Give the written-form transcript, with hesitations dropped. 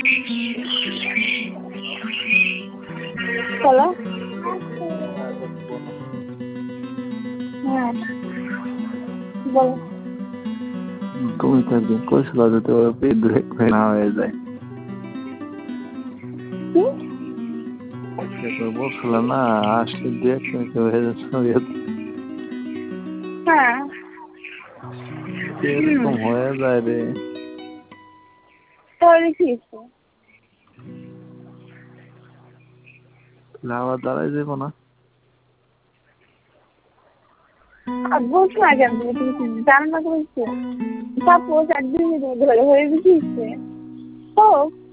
Hello, হ্যাঁ বলো। তুমি তো একদিন কইছিল যে তোমার পেট না হয়ে যায়, বলছিল না আসলে দু এক মিনিটে হয়ে যাচ্ছে। হ্যাঁ এরকম হয়ে যায় রে। তাহলে কি হয়েছে? আবার দাঁড়াই যাবো না? বলছো না কেন তুমি জানো না বলছো? সাপোজ 1-2 মিনিট ধরে হয়ে গেছে হোক